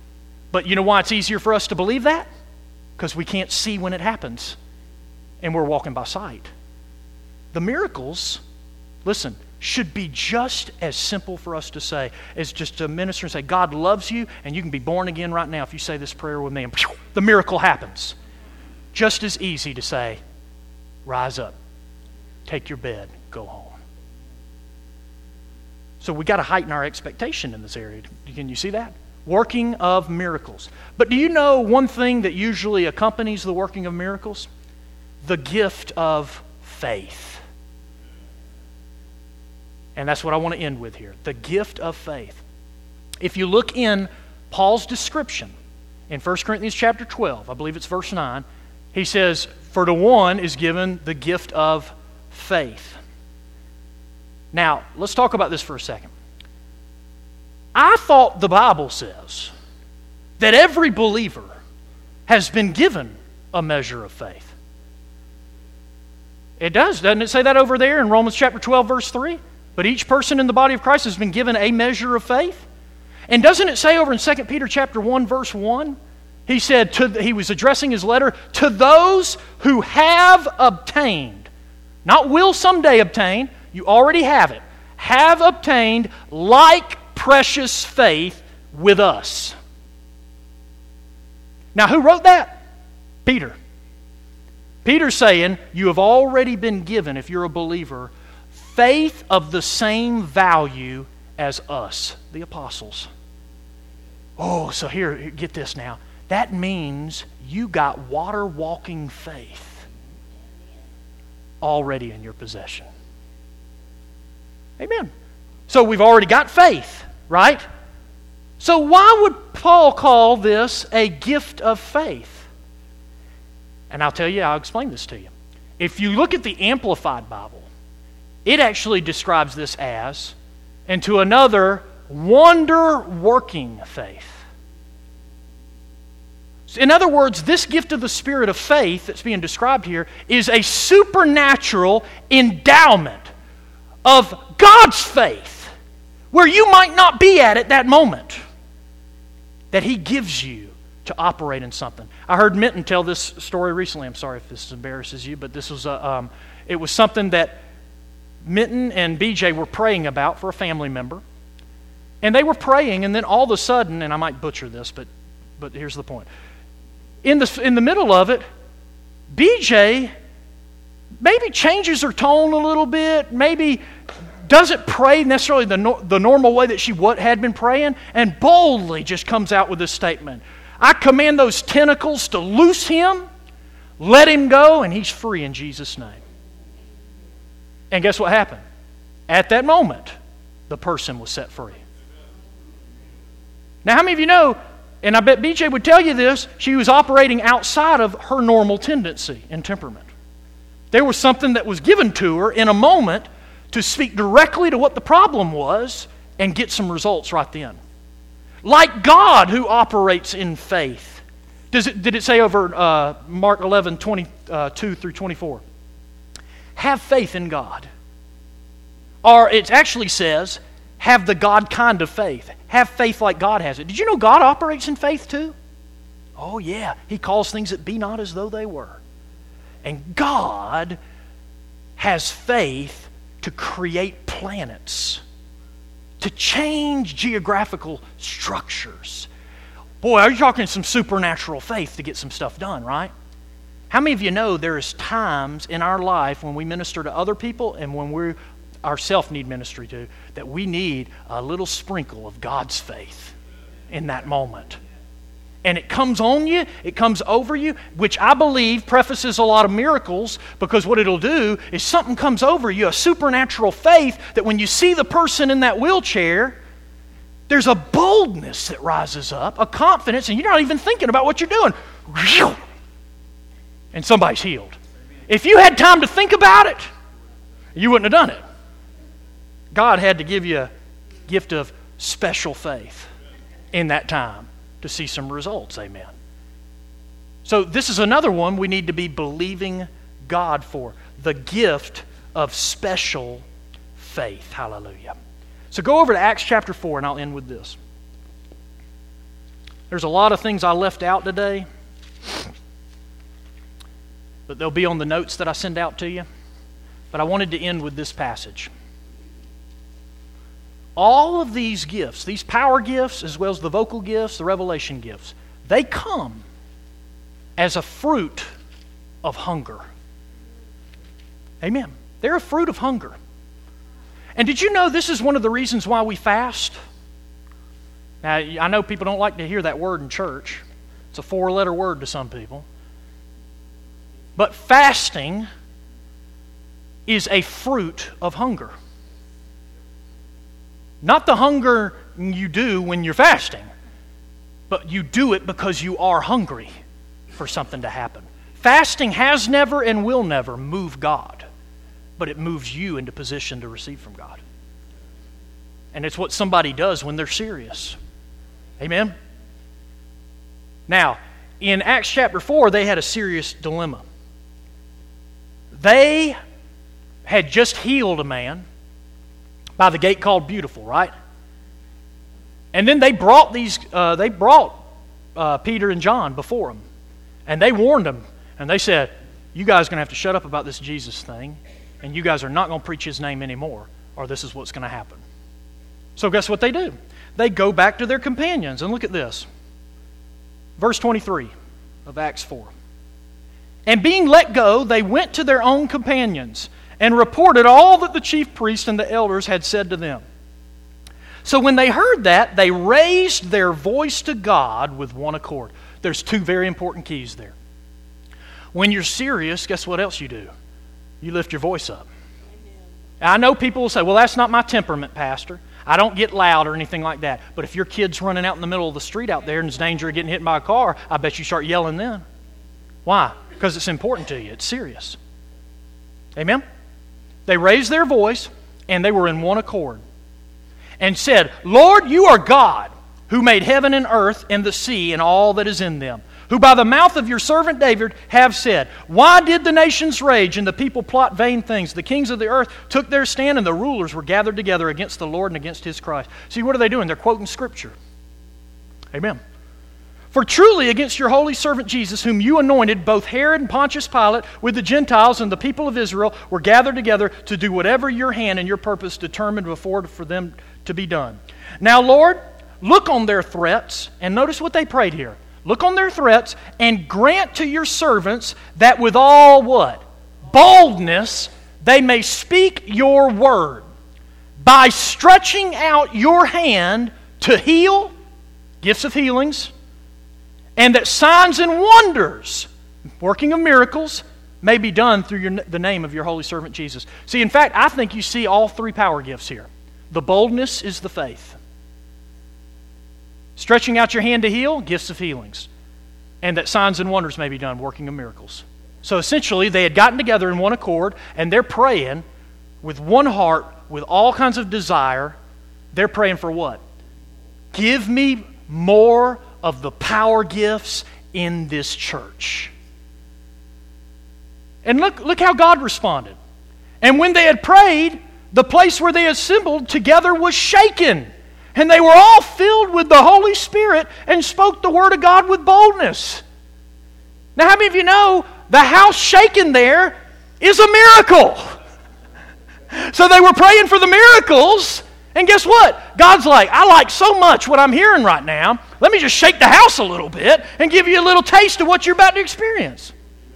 But you know why it's easier for us to believe that? Because we can't see when it happens, and we're walking by sight. The miracles, listen, should be just as simple for us to say as just to minister and say, God loves you, and you can be born again right now if you say this prayer with me, and the miracle happens. Just as easy to say, rise up, take your bed, go home. So we got to heighten our expectation in this area. Can you see that? Working of miracles. But do you know one thing that usually accompanies the working of miracles? The gift of faith. And that's what I want to end with here. The gift of faith. If you look in Paul's description in First Corinthians chapter twelve, I believe it's verse nine, he says, for to one is given the gift of faith. Now, let's talk about this for a second. I thought the Bible says that every believer has been given a measure of faith. It does, doesn't it say that over there in Romans chapter twelve, verse three? But each person in the body of Christ has been given a measure of faith. And doesn't it say over in Second Peter chapter one, verse one? He said, to, he was addressing his letter, to those who have obtained, not will someday obtain, you already have it, have obtained like precious faith with us. Now, who wrote that? Peter. Peter's saying, you have already been given, if you're a believer, faith of the same value as us, the apostles. Oh, so here, get this now. That means you got water-walking faith already in your possession. Amen. So we've already got faith, right? So why would Paul call this a gift of faith? And I'll tell you, I'll explain this to you. If you look at the Amplified Bible, it actually describes this as, and to another, wonder-working faith. In other words, this gift of the Spirit of faith that's being described here is a supernatural endowment of God's faith where you might not be at at that moment, that He gives you to operate in something. I heard Minton tell this story recently. I'm sorry if this embarrasses you, but this was a, um, it was something that Minton and B J were praying about for a family member. And they were praying, and then all of a sudden, and I might butcher this, but but here's the point. In the, in the middle of it, B J maybe changes her tone a little bit, maybe doesn't pray necessarily the, no, the normal way that she what, had been praying, and boldly just comes out with this statement. I command those tentacles to loose him, let him go, and he's free in Jesus' name. And guess what happened? At that moment, the person was set free. Now, how many of you know, and I bet B J would tell you this, she was operating outside of her normal tendency and temperament. There was something that was given to her in a moment to speak directly to what the problem was and get some results right then. Like God who operates in faith. Does it, did it say over uh, Mark eleven, twenty-two through twenty-four? Have faith in God. Or it actually says, have the God kind of faith. Have faith like God has it. Did you know God operates in faith too? Oh yeah. He calls things that be not as though they were. And God has faith to create planets, to change geographical structures. Boy, are you talking some supernatural faith to get some stuff done, right? How many of you know there is times in our life when we minister to other people and when we ourselves need ministry to, that we need a little sprinkle of God's faith in that moment. And it comes on you, it comes over you, which I believe prefaces a lot of miracles, because what it'll do is something comes over you, a supernatural faith, that when you see the person in that wheelchair, there's a boldness that rises up, a confidence, and you're not even thinking about what you're doing. And somebody's healed. If you had time to think about it, you wouldn't have done it. God had to give you a gift of special faith in that time to see some results. Amen. So this is another one we need to be believing God for. The gift of special faith. Hallelujah. So go over to Acts chapter four, and I'll end with this. There's a lot of things I left out today, but they'll be on the notes that I send out to you. But I wanted to end with this passage. All of these gifts, these power gifts, as well as the vocal gifts, the revelation gifts, they come as a fruit of hunger. Amen. They're a fruit of hunger. And did you know this is one of the reasons why we fast? Now, I know people don't like to hear that word in church. It's a four-letter word to some people. But fasting is a fruit of hunger. Not the hunger you do when you're fasting, but you do it because you are hungry for something to happen. Fasting has never and will never move God, but it moves you into position to receive from God. And it's what somebody does when they're serious. Amen? Now, in Acts chapter four, they had a serious dilemma. They had just healed a man by the gate called Beautiful, right? And then they brought these, uh, they brought uh, Peter and John before him, and they warned them, and they said, "You guys are going to have to shut up about this Jesus thing, and you guys are not going to preach His name anymore, or this is what's going to happen." So guess what they do? They go back to their companions, and look at this, verse twenty-three of Acts four. "And being let go, they went to their own companions and reported all that the chief priests and the elders had said to them. So when they heard that, they raised their voice to God with one accord." There's two very important keys there. When you're serious, guess what else you do? You lift your voice up. I know people will say, "Well, that's not my temperament, Pastor. I don't get loud or anything like that." But if your kid's running out in the middle of the street out there and there's danger of getting hit by a car, I bet you start yelling then. Why? Because it's important to you. It's serious. Amen? They raised their voice, and they were in one accord, and said, "Lord, you are God, who made heaven and earth and the sea and all that is in them, who by the mouth of your servant David have said, why did the nations rage and the people plot vain things? The kings of the earth took their stand, and the rulers were gathered together against the Lord and against His Christ." See, what are they doing? They're quoting Scripture. Amen. "For truly against your holy servant Jesus, whom you anointed, both Herod and Pontius Pilate with the Gentiles and the people of Israel were gathered together to do whatever your hand and your purpose determined before for them to be done. Now, Lord, look on their threats," and notice what they prayed here. "Look on their threats and grant to your servants that with all" what? "Boldness they may speak your word by stretching out your hand to heal," gifts of healings, "and that signs and wonders," working of miracles, "may be done through your, the name of your holy servant Jesus." See, in fact, I think you see all three power gifts here. The boldness is the faith. Stretching out your hand to heal, gifts of healings. And that signs and wonders may be done, working of miracles. So essentially, they had gotten together in one accord, and they're praying with one heart, with all kinds of desire. They're praying for what? Give me more of the power gifts in this church. And look, look how God responded. "And when they had prayed, the place where they assembled together was shaken. And they were all filled with the Holy Spirit and spoke the word of God with boldness." Now, how many of you know the house shaken there is a miracle? So they were praying for the miracles, and guess what? God's like, "I like so much what I'm hearing right now, let me just shake the house a little bit and give you a little taste of what you're about to experience."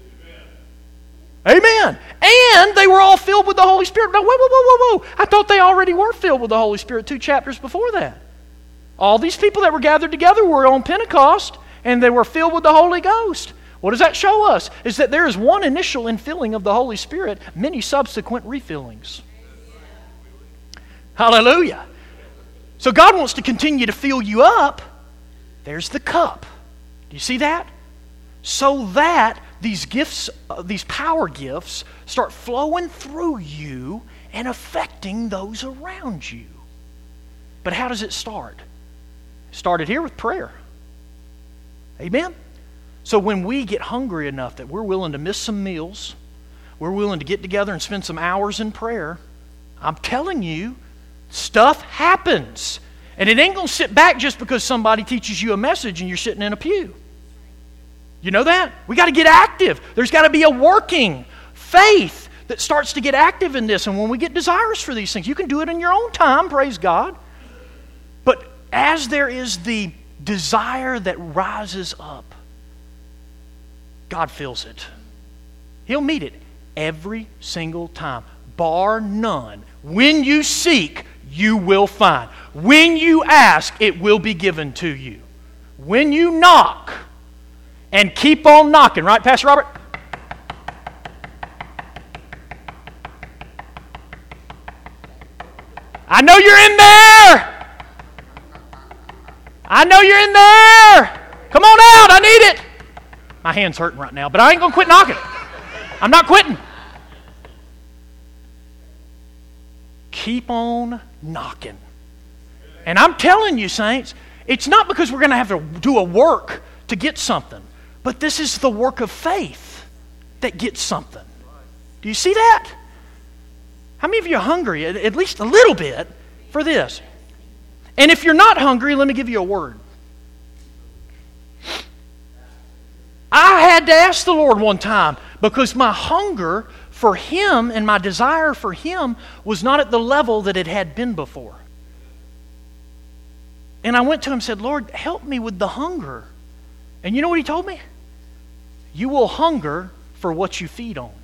Amen. And they were all filled with the Holy Spirit. Now, whoa, whoa, whoa, whoa, whoa. I thought they already were filled with the Holy Spirit two chapters before that. All these people that were gathered together were on Pentecost, and they were filled with the Holy Ghost. What does that show us? Is that there is one initial infilling of the Holy Spirit, many subsequent refillings. Hallelujah. So God wants to continue to fill you up. There's the cup. Do you see that? So that these gifts, uh, these power gifts, start flowing through you and affecting those around you. But how does it start? It started here with prayer. Amen? So when we get hungry enough that we're willing to miss some meals, we're willing to get together and spend some hours in prayer, I'm telling you, stuff happens. And it ain't going to sit back just because somebody teaches you a message and you're sitting in a pew. You know that? We got to get active. There's got to be a working faith that starts to get active in this. And when we get desirous for these things, you can do it in your own time, praise God. But as there is the desire that rises up, God fills it. He'll meet it every single time, bar none. When you seek, you will find. When you ask, it will be given to you. When you knock, and keep on knocking, right, Pastor Robert? I know you're in there. I know you're in there. Come on out, I need it. My hand's hurting right now, but I ain't going to quit knocking. I'm not quitting. Keep on knocking. And I'm telling you, saints, it's not because we're going to have to do a work to get something, but this is the work of faith that gets something. Do you see that? How many of you are hungry, at least a little bit, for this? And if you're not hungry, let me give you a word. I had to ask the Lord one time because my hunger for Him and my desire for Him was not at the level that it had been before. And I went to Him and said, Lord, help me with the hunger. And you know what He told me? You will hunger for what you feed on.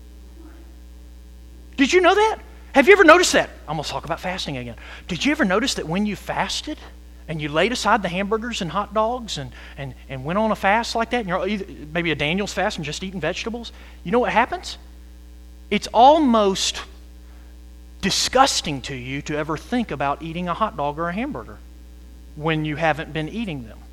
Did you know that? Have you ever noticed that? I'm going to talk about fasting again. Did you ever notice that when you fasted and you laid aside the hamburgers and hot dogs and, and, and went on a fast like that, and you're either, maybe a Daniel's fast and just eating vegetables, you know what happens? It's almost disgusting to you to ever think about eating a hot dog or a hamburger when you haven't been eating them.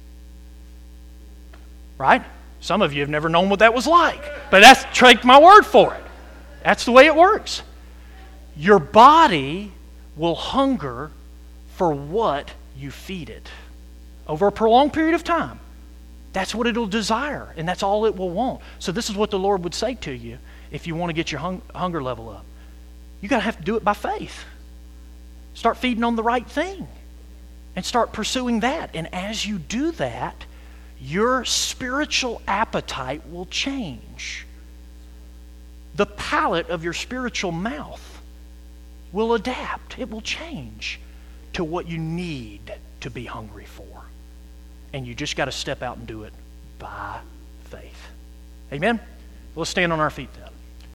Right? Some of you have never known what that was like, but that's, take my word for it. That's the way it works. Your body will hunger for what you feed it over a prolonged period of time. That's what it'll desire, and that's all it will want. So this is what the Lord would say to you if you want to get your hung- hunger level up. You got to have to do it by faith. Start feeding on the right thing and start pursuing that. And as you do that, your spiritual appetite will change. The palate of your spiritual mouth will adapt. It will change to what you need to be hungry for. And you just got to step out and do it by faith. Amen? Let's stand on our feet then.